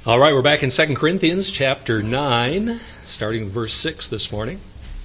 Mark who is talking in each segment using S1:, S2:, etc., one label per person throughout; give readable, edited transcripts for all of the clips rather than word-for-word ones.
S1: All right, we're back in 2 Corinthians chapter 9, starting with verse 6 this morning.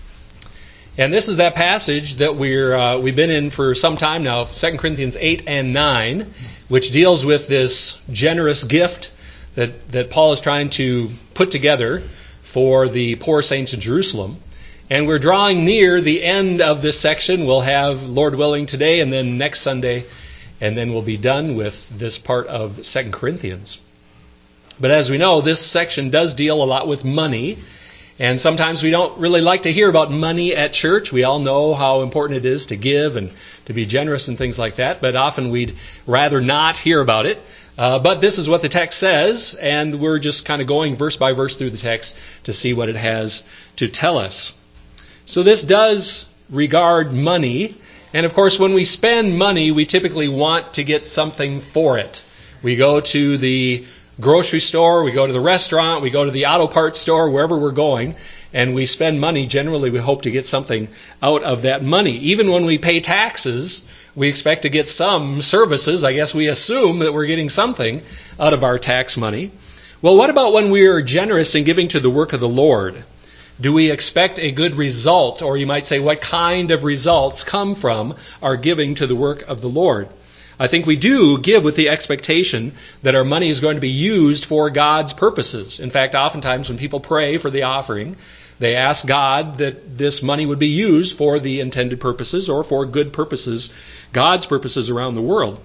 S1: And this is that passage that we've been in for some time now, 2 Corinthians 8 and 9, which deals with this generous gift that Paul is trying to put together for the poor saints in Jerusalem. And we're drawing near the end of this section. We'll have, Lord willing, today and then next Sunday, and then we'll be done with this part of 2 Corinthians. But as we know, this section does deal a lot with money, and sometimes we don't really like to hear about money at church. We all know how important it is to give and to be generous and things like that, but often we'd rather not hear about it. But this is what the text says, and we're just kind of going verse by verse through the text to see what it has to tell us. So this does regard money, and of course when we spend money, we typically want to get something for it. We go to the grocery store, we go to the restaurant, we go to the auto parts store, wherever we're going, and we spend money. Generally, we hope to get something out of that money. Even when we pay taxes, we expect to get some services. I guess we assume that we're getting something out of our tax money. Well, what about when we are generous in giving to the work of the Lord? Do we expect a good result? Or you might say, what kind of results come from our giving to the work of the Lord? I think we do give with the expectation that our money is going to be used for God's purposes. In fact, oftentimes when people pray for the offering, they ask God that this money would be used for the intended purposes or for good purposes, God's purposes around the world.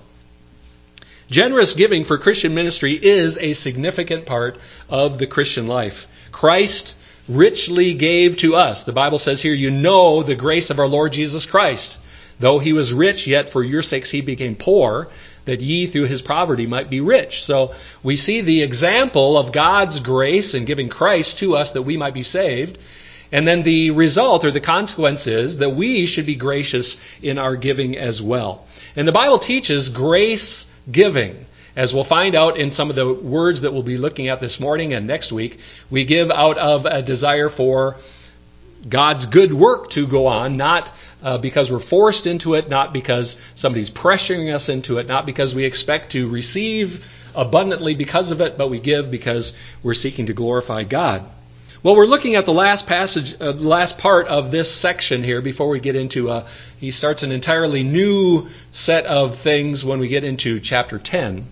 S1: Generous giving for Christian ministry is a significant part of the Christian life. Christ richly gave to us. The Bible says here, you know the grace of our Lord Jesus Christ. Though he was rich, yet for your sakes he became poor, that ye through his poverty might be rich. So we see the example of God's grace in giving Christ to us that we might be saved. And then the result or the consequence is that we should be gracious in our giving as well. And the Bible teaches grace giving. As we'll find out in some of the words that we'll be looking at this morning and next week, we give out of a desire for God's good work to go on, not because we're forced into it, not because somebody's pressuring us into it, not because we expect to receive abundantly because of it, but we give because we're seeking to glorify God. Well, we're looking at the last part of this section here before we get into, he starts an entirely new set of things when we get into chapter 10.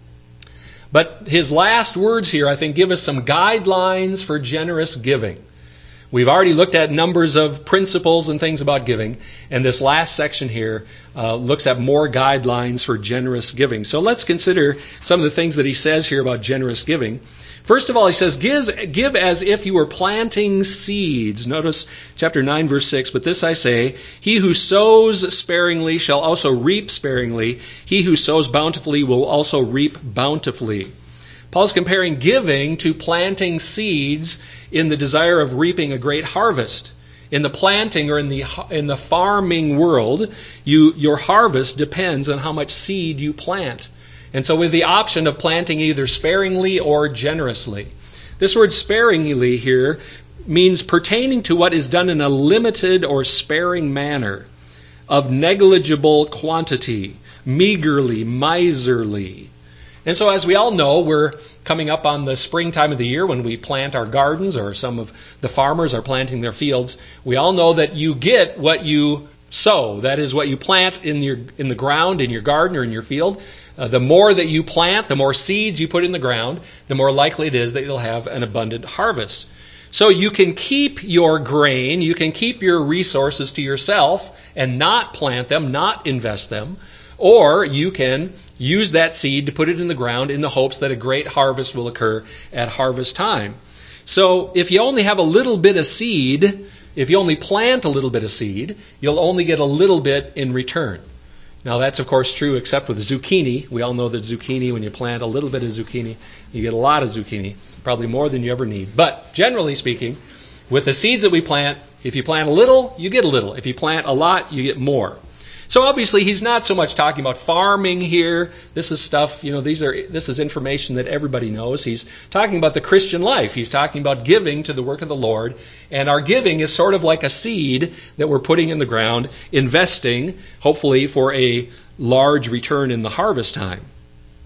S1: But his last words here, I think, give us some guidelines for generous giving. We've already looked at numbers of principles and things about giving, and this last section here looks at more guidelines for generous giving. So let's consider some of the things that he says here about generous giving. First of all, he says, give as if you were planting seeds. Notice chapter 9, verse 6, but this I say, he who sows sparingly shall also reap sparingly. He who sows bountifully will also reap bountifully. Paul's comparing giving to planting seeds in the desire of reaping a great harvest. In the planting or in the farming world, your harvest depends on how much seed you plant. And so with the option of planting either sparingly or generously. This word sparingly here means pertaining to what is done in a limited or sparing manner, of negligible quantity, meagerly, miserly. And so as we all know, we're coming up on the springtime of the year when we plant our gardens, or some of the farmers are planting their fields. We all know that you get what you sow. That is what you plant in the ground, in your garden or in your field. The more that you plant, the more seeds you put in the ground, the more likely it is that you'll have an abundant harvest. So you can keep your grain, you can keep your resources to yourself and not plant them, not invest them, or you can use that seed to put it in the ground in the hopes that a great harvest will occur at harvest time. So if you only have a little bit of seed, if you only plant a little bit of seed, you'll only get a little bit in return. Now that's of course true except with zucchini. We all know that zucchini, when you plant a little bit of zucchini, you get a lot of zucchini, probably more than you ever need. But generally speaking, with the seeds that we plant, if you plant a little, you get a little. If you plant a lot, you get more. So obviously he's not so much talking about farming here. This is stuff, this is information that everybody knows. He's talking about the Christian life. He's talking about giving to the work of the Lord. And our giving is sort of like a seed that we're putting in the ground, investing, hopefully for a large return in the harvest time.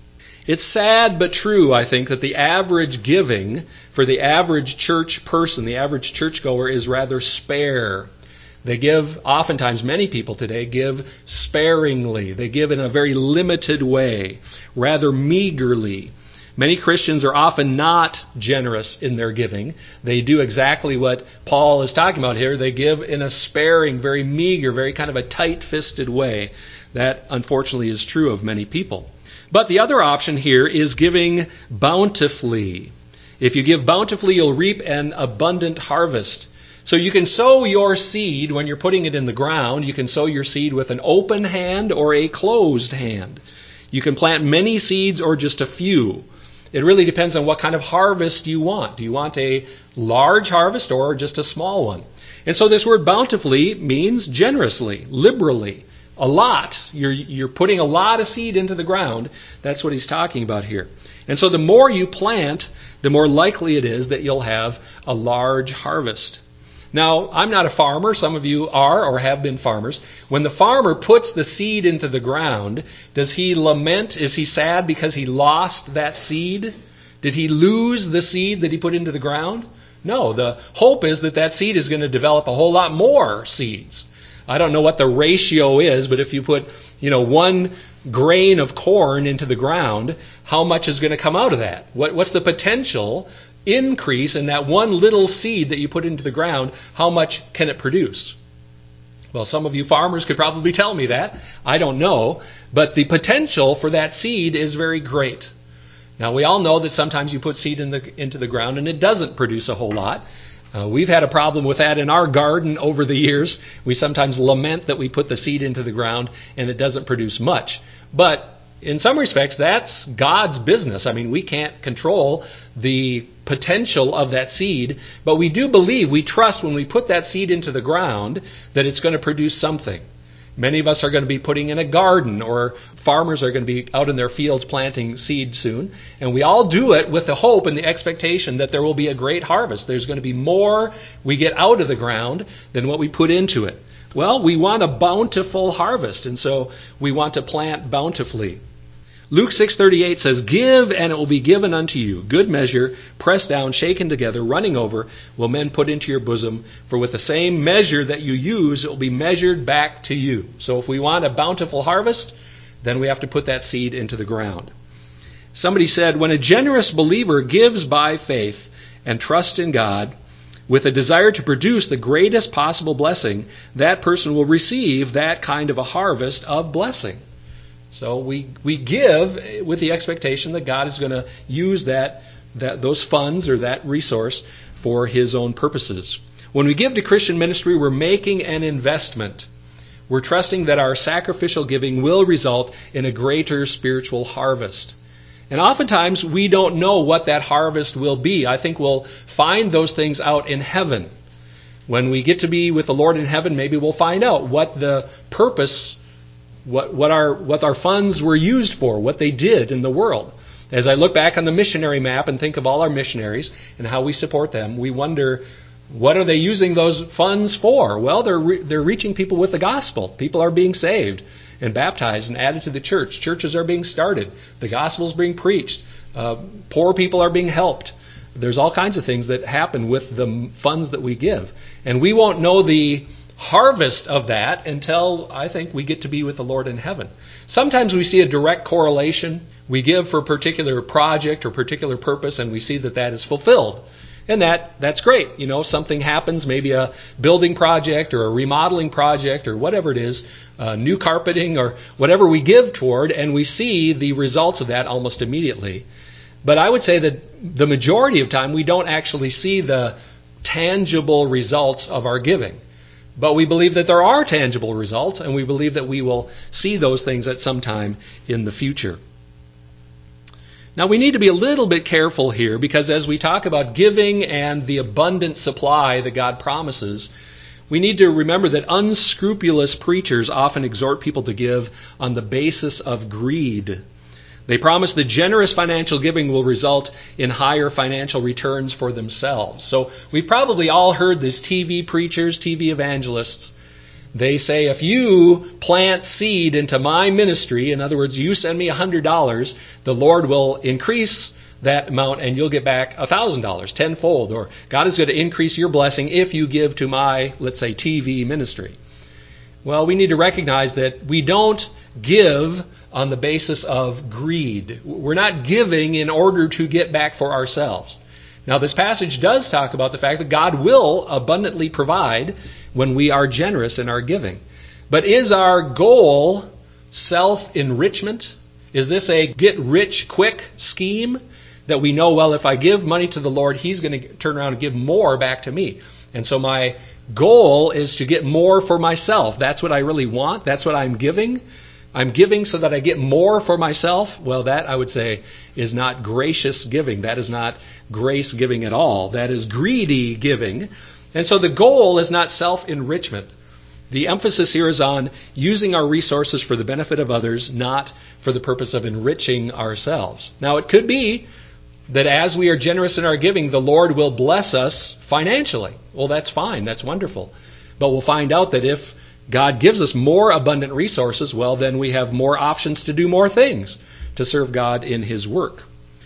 S1: It's sad but true, I think, that the average giving for the average church person, the average churchgoer, is rather spare. They give, oftentimes many people today give sparingly. They give in a very limited way, rather meagerly. Many Christians are often not generous in their giving. They do exactly what Paul is talking about here. They give in a sparing, very meager, very kind of a tight-fisted way. That, unfortunately, is true of many people. But the other option here is giving bountifully. If you give bountifully, you'll reap an abundant harvest. So you can sow your seed when you're putting it in the ground. You can sow your seed with an open hand or a closed hand. You can plant many seeds or just a few. It really depends on what kind of harvest you want. Do you want a large harvest or just a small one? And so this word bountifully means generously, liberally, a lot. You're putting a lot of seed into the ground. That's what he's talking about here. And so the more you plant, the more likely it is that you'll have a large harvest. Now, I'm not a farmer. Some of you are or have been farmers. When the farmer puts the seed into the ground, does he lament? Is he sad because he lost that seed? Did he lose the seed that he put into the ground? No, the hope is that that seed is going to develop a whole lot more seeds. I don't know what the ratio is, but if you put, 1 grain of corn into the ground, how much is going to come out of that? What's the potential increase in that one little seed that you put into the ground? How much can it produce? Well, some of you farmers could probably tell me that. I don't know. But the potential for that seed is very great. Now, we all know that sometimes you put seed into the ground and it doesn't produce a whole lot. We've had a problem with that in our garden over the years. We sometimes lament that we put the seed into the ground and it doesn't produce much. But in some respects, that's God's business. I mean, we can't control the potential of that seed, but we do believe, we trust when we put that seed into the ground that it's going to produce something. Many of us are going to be putting in a garden, or farmers are going to be out in their fields planting seed soon. And we all do it with the hope and the expectation that there will be a great harvest. There's going to be more we get out of the ground than what we put into it. Well, we want a bountiful harvest, and so we want to plant bountifully. Luke 6:38 says, "Give, and it will be given unto you. Good measure, pressed down, shaken together, running over, will men put into your bosom. For with the same measure that you use, it will be measured back to you." So if we want a bountiful harvest, then we have to put that seed into the ground. Somebody said, when a generous believer gives by faith and trust in God, with a desire to produce the greatest possible blessing, that person will receive that kind of a harvest of blessing. So we give with the expectation that God is going to use those funds or that resource for His own purposes. When we give to Christian ministry, we're making an investment. We're trusting that our sacrificial giving will result in a greater spiritual harvest. And oftentimes we don't know what that harvest will be. I think we'll find those things out in heaven. When we get to be with the Lord in heaven, maybe we'll find out what the purpose, what our funds were used for, what they did in the world. As I look back on the missionary map and think of all our missionaries and how we support them, we wonder, what are they using those funds for? Well, they're reaching people with the gospel. People are being saved and baptized and added to the church. Churches are being started. The gospel is being preached. Poor people are being helped. There's all kinds of things that happen with the funds that we give. And we won't know the harvest of that until, I think, we get to be with the Lord in heaven. Sometimes we see a direct correlation. We give for a particular project or particular purpose, and we see that is fulfilled. And that's great. Something happens, maybe a building project or a remodeling project or whatever it is, new carpeting or whatever we give toward, and we see the results of that almost immediately. But I would say that the majority of time we don't actually see the tangible results of our giving. But we believe that there are tangible results, and we believe that we will see those things at some time in the future. Now, we need to be a little bit careful here, because as we talk about giving and the abundant supply that God promises, we need to remember that unscrupulous preachers often exhort people to give on the basis of greed. They promise that generous financial giving will result in higher financial returns for themselves. So we've probably all heard these TV preachers, TV evangelists. They say, if you plant seed into my ministry, in other words, you send me $100, the Lord will increase that amount and you'll get back $1,000 tenfold. Or God is going to increase your blessing if you give to my, let's say, TV ministry. Well, we need to recognize that we don't give on the basis of greed. We're not giving in order to get back for ourselves. Now, this passage does talk about the fact that God will abundantly provide when we are generous in our giving. But is our goal self-enrichment? Is this a get-rich-quick scheme that we know, well, if I give money to the Lord, He's going to turn around and give more back to me? And so my goal is to get more for myself. That's what I really want. That's what I'm giving. I'm giving so that I get more for myself. Well, that, I would say, is not gracious giving. That is not grace giving at all. That is greedy giving. And so the goal is not self-enrichment. The emphasis here is on using our resources for the benefit of others, not for the purpose of enriching ourselves. Now, it could be that as we are generous in our giving, the Lord will bless us financially. Well, that's fine. That's wonderful. But we'll find out that if God gives us more abundant resources, well, then we have more options to do more things to serve God in His work.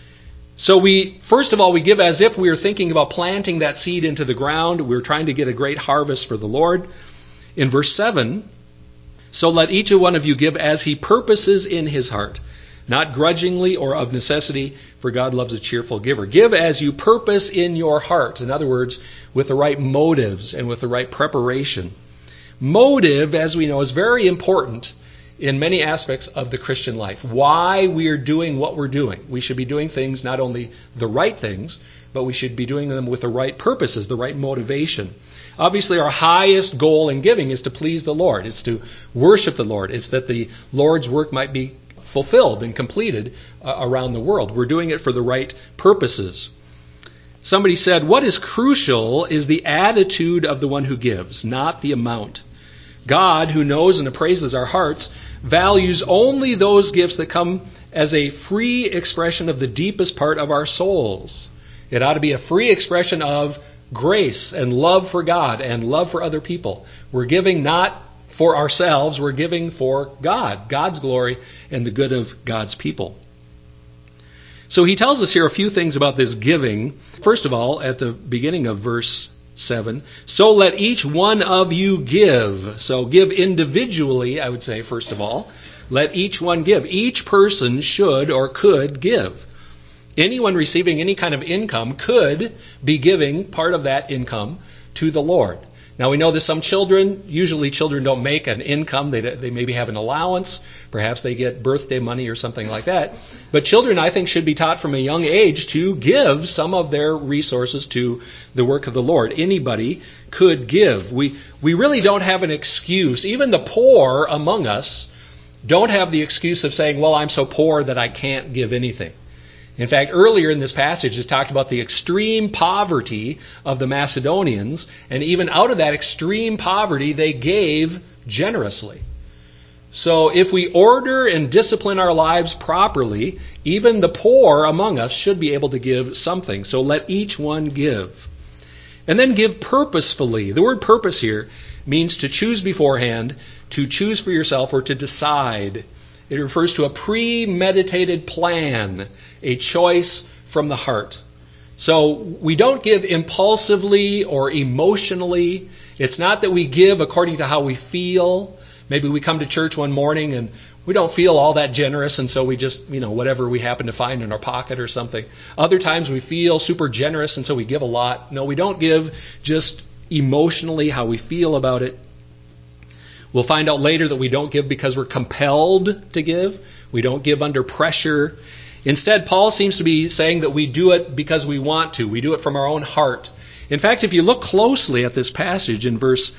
S1: So first of all, we give as if we are thinking about planting that seed into the ground. We're trying to get a great harvest for the Lord. In verse 7, so let each one of you give as he purposes in his heart, not grudgingly or of necessity, for God loves a cheerful giver. Give as you purpose in your heart. In other words, with the right motives and with the right preparation. Motive, as we know, is very important in many aspects of the Christian life. Why we are doing what we're doing. We should be doing things, not only the right things, but we should be doing them with the right purposes, the right motivation. Obviously, our highest goal in giving is to please the Lord. It's to worship the Lord. It's that the Lord's work might be fulfilled and completed around the world. We're doing it for the right purposes. Somebody said, what is crucial is the attitude of the one who gives, not the amount. God, who knows and appraises our hearts, values only those gifts that come as a free expression of the deepest part of our souls. It ought to be a free expression of grace and love for God and love for other people. We're giving not for ourselves, we're giving for God, God's glory and the good of God's people. So he tells us here a few things about this giving. First of all, at the beginning of verse 7, so let each one of you give. So give individually, I would say, first of all. Let each one give. Each person should or could give. Anyone receiving any kind of income could be giving part of that income to the Lord. Now we know that some children, usually children don't make an income. They maybe have an allowance. Perhaps they get birthday money or something like that. But children, I think, should be taught from a young age to give some of their resources to the work of the Lord. Anybody could give. We really don't have an excuse. Even the poor among us don't have the excuse of saying, well, I'm so poor that I can't give anything. In fact, earlier in this passage, it talked about the extreme poverty of the Macedonians, and even out of that extreme poverty, they gave generously. So if we order and discipline our lives properly, even the poor among us should be able to give something. So let each one give. And then give purposefully. The word purpose here means to choose beforehand, to choose for yourself, or to decide. It refers to a premeditated plan, a choice from the heart. So we don't give impulsively or emotionally. It's not that we give according to how we feel. Maybe we come to church one morning and we don't feel all that generous, and so we just, whatever we happen to find in our pocket or something. Other times we feel super generous, and so we give a lot. No, we don't give just emotionally how we feel about it. We'll find out later that we don't give because we're compelled to give. We don't give under pressure. Instead, Paul seems to be saying that we do it because we want to. We do it from our own heart. In fact, if you look closely at this passage in verse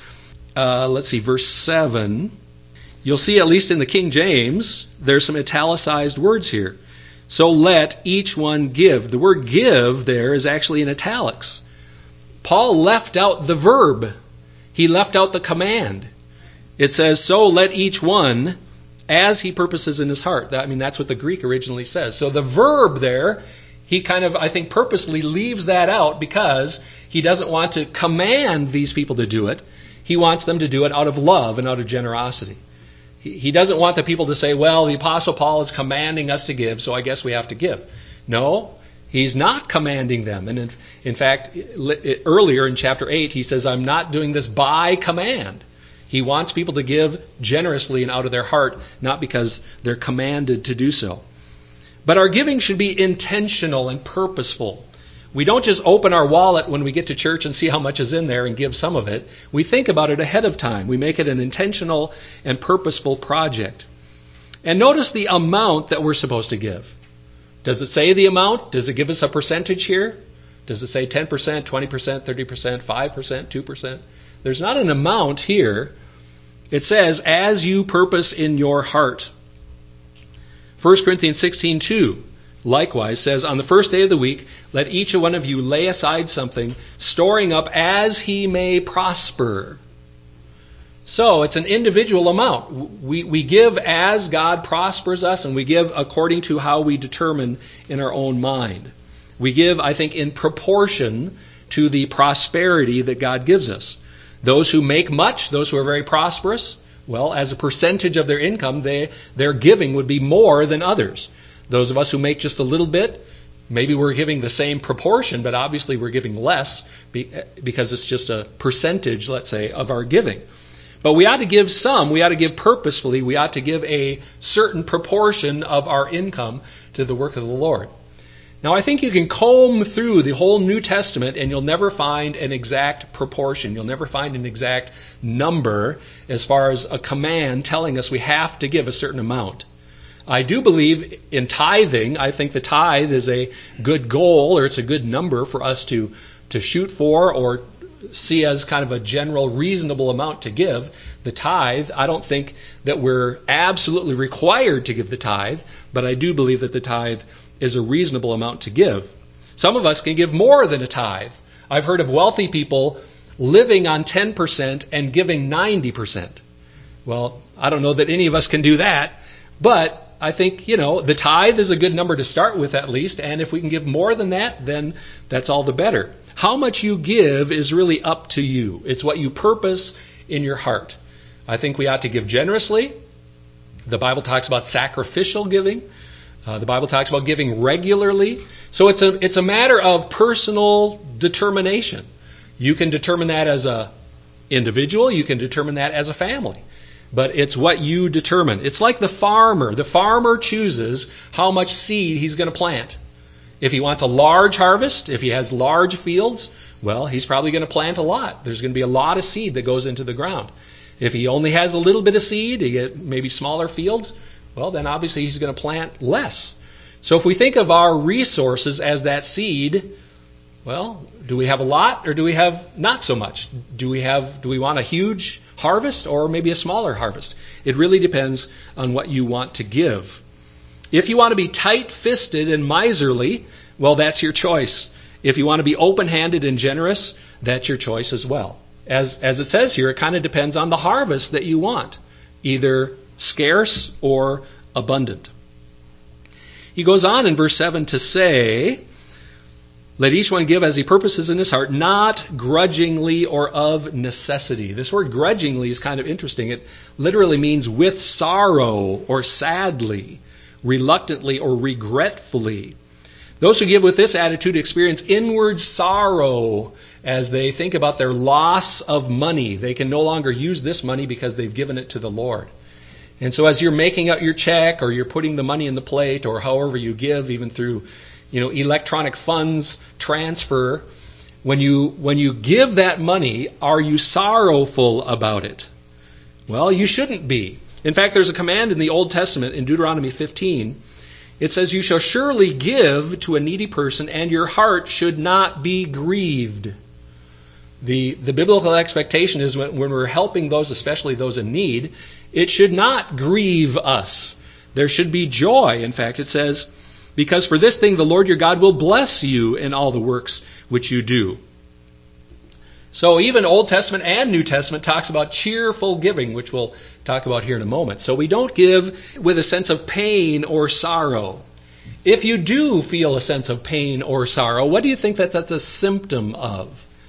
S1: 7, you'll see, at least in the King James, there's some italicized words here. So let each one give. The word give there is actually in italics. Paul left out the verb. He left out the command. It says, so let each one as he purposes in his heart. That's what the Greek originally says. So the verb there, he kind of, I think, purposely leaves that out because he doesn't want to command these people to do it. He wants them to do it out of love and out of generosity. He doesn't want the people to say, well, the Apostle Paul is commanding us to give, so I guess we have to give. No, he's not commanding them. And in fact, earlier in chapter 8, he says, I'm not doing this by command. He wants people to give generously and out of their heart, not because they're commanded to do so. But our giving should be intentional and purposeful. We don't just open our wallet when we get to church and see how much is in there and give some of it. We think about it ahead of time. We make it an intentional and purposeful project. And notice the amount that we're supposed to give. Does it say the amount? Does it give us a percentage here? Does it say 10%, 20%, 30%, 5%, 2%? There's not an amount here. It says, as you purpose in your heart. 1 Corinthians 16:2 likewise says, on the first day of the week, let each one of you lay aside something, storing up as he may prosper. So it's an individual amount. We give as God prospers us, and we give according to how we determine in our own mind. We give, I think, in proportion to the prosperity that God gives us. Those who make much, those who are very prosperous, well, as a percentage of their income, their giving would be more than others. Those of us who make just a little bit, maybe we're giving the same proportion, but obviously we're giving less because it's just a percentage, let's say, of our giving. But we ought to give some, we ought to give purposefully, we ought to give a certain proportion of our income to the work of the Lord. Now, I think you can comb through the whole New Testament and you'll never find an exact proportion. You'll never find an exact number as far as a command telling us we have to give a certain amount. I do believe in tithing. I think the tithe is a good goal, or it's a good number for us to shoot for or see as kind of a general reasonable amount to give. The tithe, I don't think that we're absolutely required to give the tithe, but I do believe that the tithe is a reasonable amount to give. Some of us can give more than a tithe. I've heard of wealthy people living on 10% and giving 90%. Well, I don't know that any of us can do that, but I think, the tithe is a good number to start with at least, and if we can give more than that, then that's all the better. How much you give is really up to you. It's what you purpose in your heart. I think we ought to give generously. The Bible talks about sacrificial giving. The Bible talks about giving regularly. So it's a matter of personal determination. You can determine that as an individual. You can determine that as a family. But it's what you determine. It's like the farmer. The farmer chooses how much seed he's going to plant. If he wants a large harvest, if he has large fields, well, he's probably going to plant a lot. There's going to be a lot of seed that goes into the ground. If he only has a little bit of seed, he get maybe smaller fields, well, then obviously he's going to plant less. So if we think of our resources as that seed, well, do we have a lot or do we have not so much? Do we want a huge harvest or maybe a smaller harvest? It really depends on what you want to give. If you want to be tight-fisted and miserly, well, that's your choice. If you want to be open-handed and generous, that's your choice as well. As it says here, it kind of depends on the harvest that you want, either scarce or abundant. He goes on in verse 7 to say, let each one give as he purposes in his heart, not grudgingly or of necessity. This word grudgingly is kind of interesting. It literally means with sorrow or sadly, reluctantly or regretfully. Those who give with this attitude experience inward sorrow as they think about their loss of money. They can no longer use this money because they've given it to the Lord. And so as you're making out your check or you're putting the money in the plate or however you give, even through electronic funds transfer, when you give that money, are you sorrowful about it? Well, you shouldn't be. In fact, there's a command in the Old Testament in Deuteronomy 15. It says, you shall surely give to a needy person, and your heart should not be grieved. The biblical expectation is when we're helping those, especially those in need, it should not grieve us. There should be joy. In fact, it says, because for this thing the Lord your God will bless you in all the works which you do. So even Old Testament and New Testament talks about cheerful giving, which we'll talk about here in a moment. So we don't give with a sense of pain or sorrow. If you do feel a sense of pain or sorrow, what do you think that's a symptom of?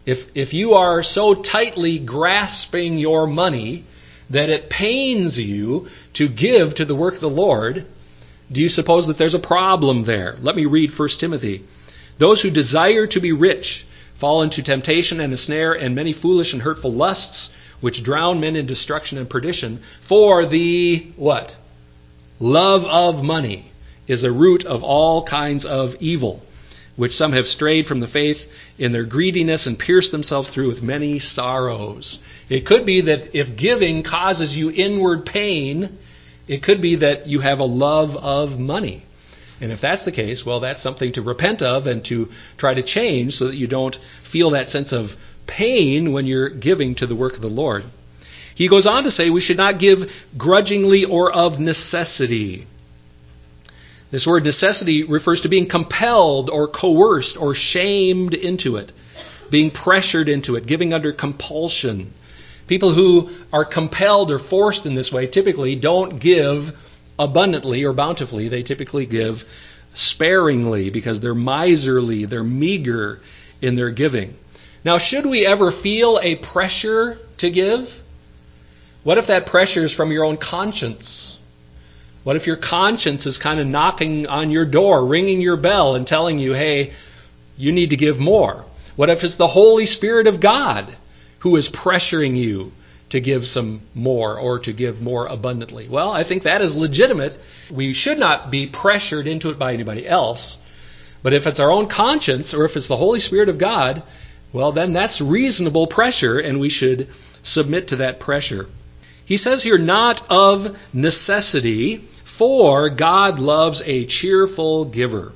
S1: If you are so tightly grasping your money that it pains you to give to the work of the Lord, do you suppose that there's a problem there? Let me read 1 Timothy. Those who desire to be rich fall into temptation and a snare and many foolish and hurtful lusts, which drown men in destruction and perdition. For the, what? Love of money is a root of all kinds of evil, which some have strayed from the faith in their greediness and pierced themselves through with many sorrows. It could be that if giving causes you inward pain, it could be that you have a love of money. And if that's the case, well, that's something to repent of and to try to change so that you don't feel that sense of pain when you're giving to the work of the Lord. He goes on to say we should not give grudgingly or of necessity. This word necessity refers to being compelled or coerced or shamed into it, being pressured into it, giving under compulsion. People who are compelled or forced in this way typically don't give abundantly or bountifully. They typically give sparingly because they're miserly, they're meager in their giving. Now, should we ever feel a pressure to give? What if that pressure is from your own conscience? What if your conscience is kind of knocking on your door, ringing your bell and telling you, hey, you need to give more? What if it's the Holy Spirit of God who is pressuring you to give some more or to give more abundantly? Well, I think that is legitimate. We should not be pressured into it by anybody else. But if it's our own conscience or if it's the Holy Spirit of God, well, then that's reasonable pressure and we should submit to that pressure. He says here, not of necessity, for God loves a cheerful giver.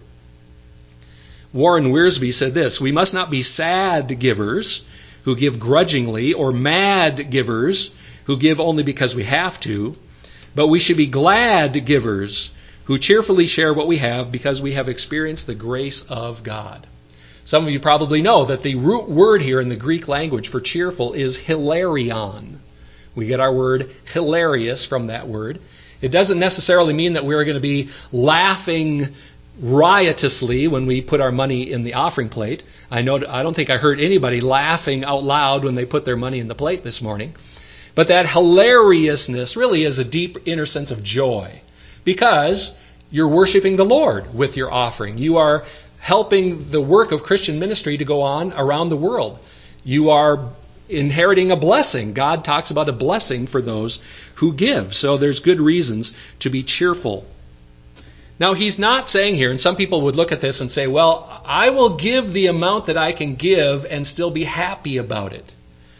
S1: Warren Wiersbe said this, we must not be sad givers who give grudgingly or mad givers who give only because we have to, but we should be glad givers who cheerfully share what we have because we have experienced the grace of God. Some of you probably know that the root word here in the Greek language for cheerful is hilarion. We get our word hilarious from that word. It doesn't necessarily mean that we're going to be laughing riotously when we put our money in the offering plate. I don't think I heard anybody laughing out loud when they put their money in the plate this morning. But that hilariousness really is a deep inner sense of joy because you're worshiping the Lord with your offering. You are helping the work of Christian ministry to go on around the world. You are inheriting a blessing. God talks about a blessing for those who give. So there's good reasons to be cheerful. Now, he's not saying here, and some people would look at this and say, well, I will give the amount that I can give and still be happy about it.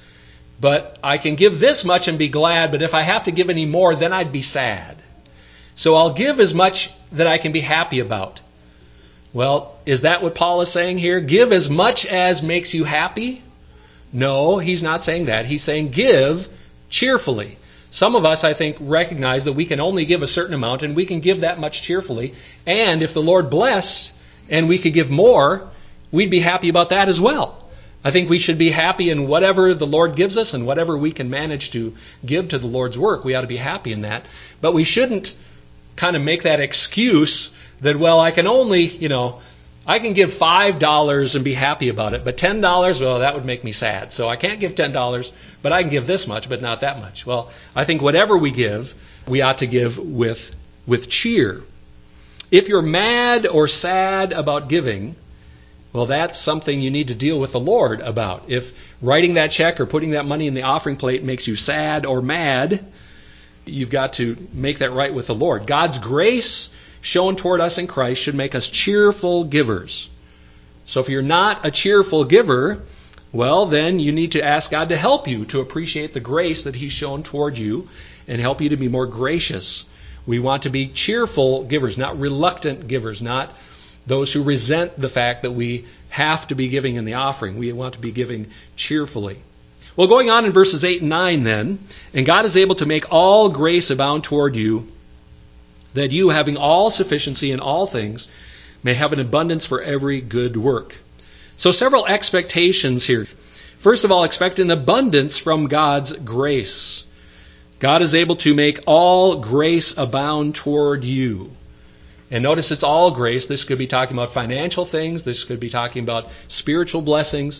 S1: But I can give this much and be glad, but if I have to give any more, then I'd be sad. So I'll give as much that I can be happy about. Well, is that what Paul is saying here? Give as much as makes you happy? No, he's not saying that. He's saying give cheerfully. Some of us, I think, recognize that we can only give a certain amount and we can give that much cheerfully. And if the Lord bless and we could give more, we'd be happy about that as well. I think we should be happy in whatever the Lord gives us and whatever we can manage to give to the Lord's work. We ought to be happy in that. But we shouldn't kind of make that excuse that, well, I can only, I can give $5 and be happy about it, but $10, well, that would make me sad. So I can't give $10, but I can give this much, but not that much. Well, I think whatever we give, we ought to give with cheer. If you're mad or sad about giving, well, that's something you need to deal with the Lord about. If writing that check or putting that money in the offering plate makes you sad or mad, you've got to make that right with the Lord. God's grace shown toward us in Christ should make us cheerful givers. So if you're not a cheerful giver, well, then you need to ask God to help you to appreciate the grace that He's shown toward you and help you to be more gracious. We want to be cheerful givers, not reluctant givers, not those who resent the fact that we have to be giving in the offering. We want to be giving cheerfully. Well, going on in verses 8 and 9 then, and God is able to make all grace abound toward you, that you, having all sufficiency in all things, may have an abundance for every good work. So several expectations here. First of all, expect an abundance from God's grace. God is able to make all grace abound toward you. And notice it's all grace. This could be talking about financial things. This could be talking about spiritual blessings.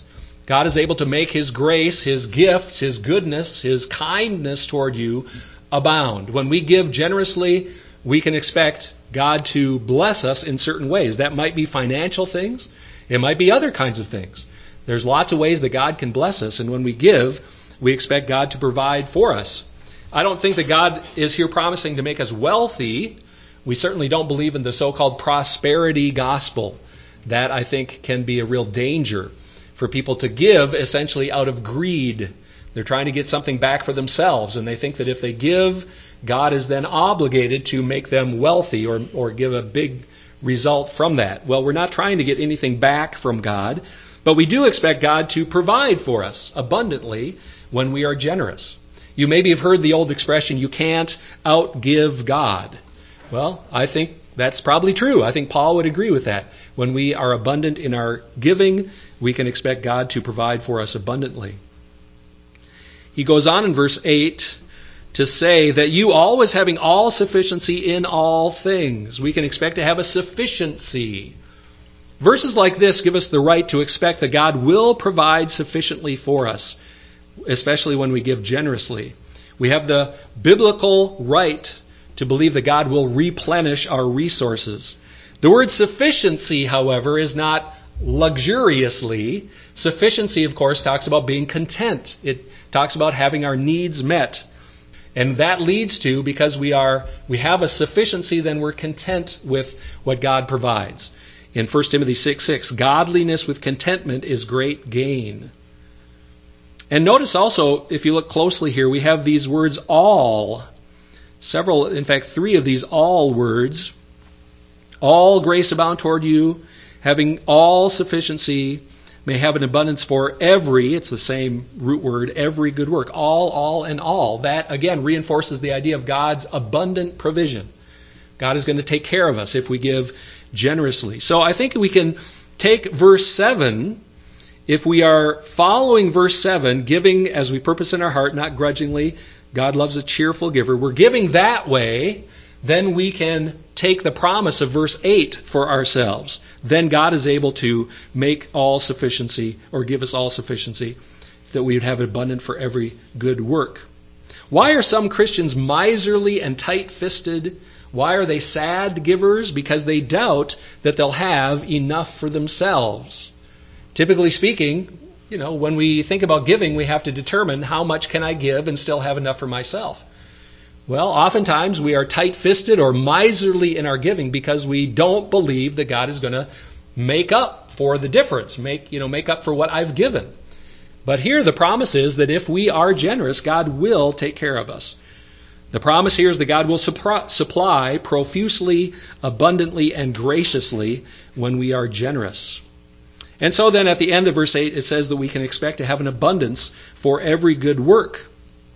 S1: God is able to make His grace, His gifts, His goodness, His kindness toward you abound. When we give generously, we can expect God to bless us in certain ways. That might be financial things. It might be other kinds of things. There's lots of ways that God can bless us, and when we give, we expect God to provide for us. I don't think that God is here promising to make us wealthy. We certainly don't believe in the so-called prosperity gospel. That, I think, can be a real danger for people to give essentially out of greed. They're trying to get something back for themselves, and they think that if they give, God is then obligated to make them wealthy or give a big result from that. Well, we're not trying to get anything back from God, but we do expect God to provide for us abundantly when we are generous. You maybe have heard the old expression, you can't outgive God. Well, I think that's probably true. I think Paul would agree with that. When we are abundant in our giving, we can expect God to provide for us abundantly. He goes on in verse 8 to say that you always having all sufficiency in all things. We can expect to have a sufficiency. Verses like this give us the right to expect that God will provide sufficiently for us, especially when we give generously. We have the biblical right to believe that God will replenish our resources. The word sufficiency, however, is not luxuriously. Sufficiency, of course, talks about being content. It talks about having our needs met. And that leads to, because we have a sufficiency, then we're content with what God provides. In 1 Timothy 6:6, godliness with contentment is great gain. And notice also, if you look closely here, we have these words all. Several, in fact, 3 of these all words. All grace abound toward you, having all sufficiency, may have an abundance for every, it's the same root word, every good work. All, and all. That, again, reinforces the idea of God's abundant provision. God is going to take care of us if we give generously. So I think we can take verse 7, if we are following verse 7, giving as we purpose in our heart, not grudgingly. God loves a cheerful giver. We're giving that way, then we can take the promise of verse 8 for ourselves. Then God is able to make all sufficiency, or give us all sufficiency, that we would have abundant for every good work. Why are some Christians miserly and tight-fisted? Why are they sad givers? Because they doubt that they'll have enough for themselves. Typically speaking, when we think about giving, we have to determine how much can I give and still have enough for myself. Well, oftentimes we are tight-fisted or miserly in our giving because we don't believe that God is going to make up for the difference, make up for what I've given. But here the promise is that if we are generous, God will take care of us. The promise here is that God will supply profusely, abundantly, and graciously when we are generous. And so then at the end of verse 8, it says that we can expect to have an abundance for every good work.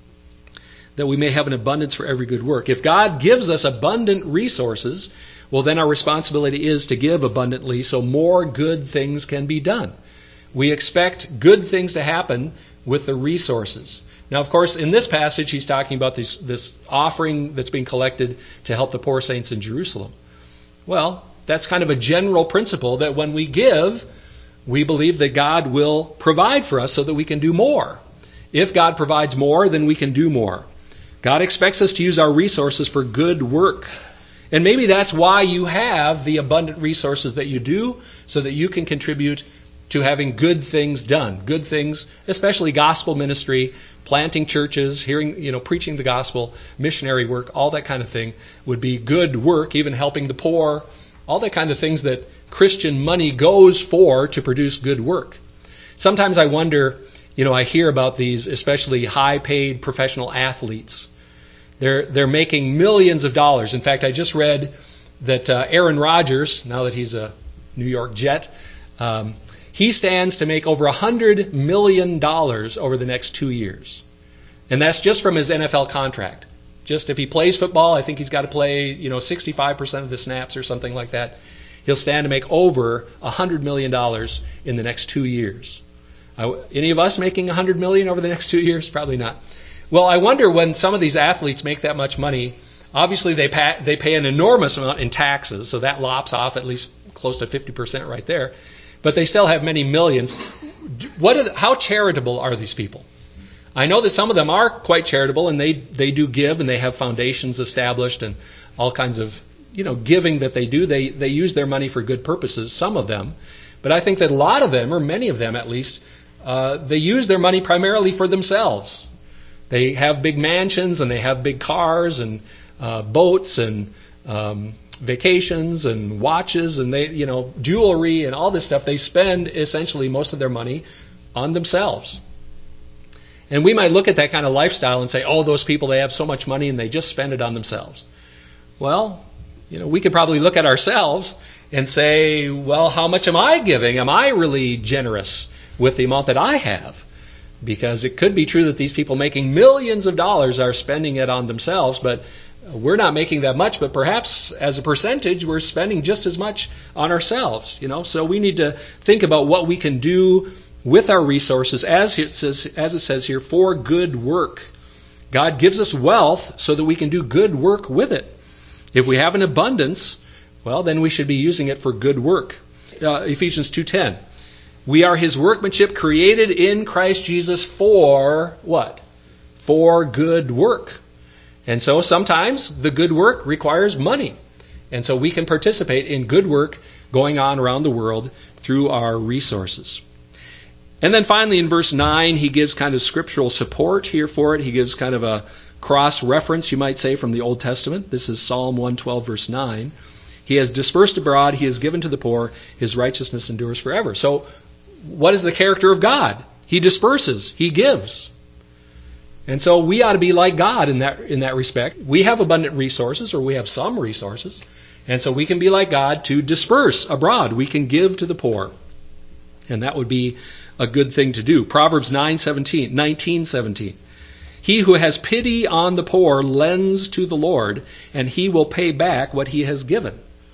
S1: That we may have an abundance for every good work. If God gives us abundant resources, well, then our responsibility is to give abundantly so more good things can be done. We expect good things to happen with the resources. Now, of course, in this passage, he's talking about this offering that's being collected to help the poor saints in Jerusalem. Well, that's kind of a general principle that when we give, we believe that God will provide for us so that we can do more. If God provides more, then we can do more. God expects us to use our resources for good work. And maybe that's why you have the abundant resources that you do, so that you can contribute to having good things done. Good things, especially gospel ministry, planting churches, preaching the gospel, missionary work, all that kind of thing would be good work, even helping the poor, all that kind of things that Christian money goes for to produce good work. Sometimes I wonder, I hear about these especially high-paid professional athletes. They're making millions of dollars. In fact, I just read that Aaron Rodgers, now that he's a New York Jet, he stands to make over $100 million over the next 2 years. And that's just from his NFL contract. Just if he plays football, I think he's got to play 65% of the snaps or something like that. He'll stand to make over $100 million in the next 2 years. Any of us making $100 million over the next 2 years? Probably not. Well, I wonder when some of these athletes make that much money, obviously they pay an enormous amount in taxes, so that lops off at least close to 50% right there. But they still have many millions. how charitable are these people? I know that some of them are quite charitable, and they do give, and they have foundations established and all kinds of giving that they do. They use their money for good purposes, some of them. But I think that a lot of them, or many of them at least, they use their money primarily for themselves. They have big mansions, and they have big cars, and boats, and vacations, and watches, and jewelry, and all this stuff. They spend essentially most of their money on themselves. And we might look at that kind of lifestyle and say, oh, those people, they have so much money and they just spend it on themselves. Well, we could probably look at ourselves and say, well, how much am I giving? Am I really generous with the amount that I have? Because it could be true that these people making millions of dollars are spending it on themselves, but we're not making that much, but perhaps as a percentage, we're spending just as much on ourselves. So we need to think about what we can do with our resources, as it says here, for good work. God gives us wealth so that we can do good work with it. If we have an abundance, well, then we should be using it for good work. Ephesians 2:10. We are His workmanship, created in Christ Jesus for what? For good work. And so sometimes the good work requires money. And so we can participate in good work going on around the world through our resources. And then finally in verse 9, he gives kind of scriptural support here for it. He gives kind of a cross-reference, you might say, from the Old Testament. This is Psalm 112, verse 9. He has dispersed abroad, he has given to the poor, his righteousness endures forever. So what is the character of God? He disperses, he gives. And so we ought to be like God in that respect. We have abundant resources, or we have some resources, and so we can be like God to disperse abroad. We can give to the poor. And that would be a good thing to do. Proverbs 19:17. He who has pity on the poor lends to the Lord, and he will pay back what he has given.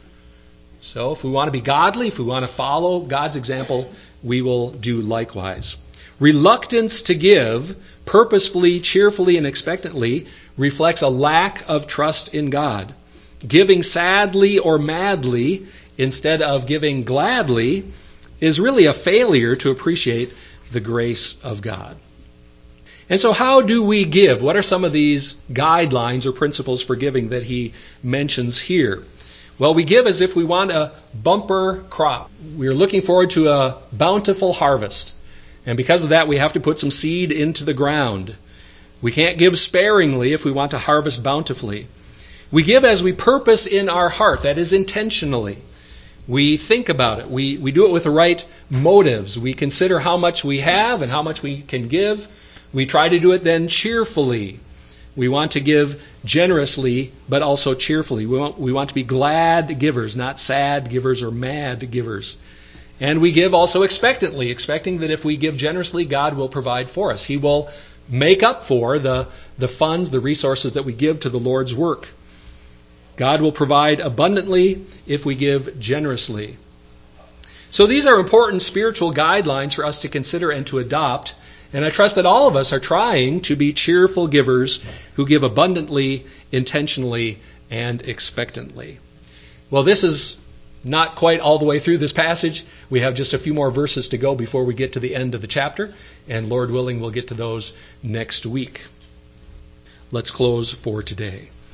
S1: So if we want to be godly, if we want to follow God's example, we will do likewise. Reluctance to give, purposefully, cheerfully, and expectantly, reflects a lack of trust in God. Giving sadly or madly instead of giving gladly is really a failure to appreciate the grace of God. And so how do we give? What are some of these guidelines or principles for giving that he mentions here? Well, we give as if we want a bumper crop. We're looking forward to a bountiful harvest. And because of that, we have to put some seed into the ground. We can't give sparingly if we want to harvest bountifully. We give as we purpose in our heart, that is intentionally. We think about it. We do it with the right motives. We consider how much we have and how much we can give. We try to do it then cheerfully. We want to give generously, but also cheerfully. We want to be glad givers, not sad givers or mad givers. And we give also expectantly, expecting that if we give generously, God will provide for us. He will make up for the funds, the resources that we give to the Lord's work. God will provide abundantly if we give generously. So these are important spiritual guidelines for us to consider and to adopt. And I trust that all of us are trying to be cheerful givers who give abundantly, intentionally, and expectantly. Well, this is not quite all the way through this passage. We have just a few more verses to go before we get to the end of the chapter. And Lord willing, we'll get to those next week. Let's close for today.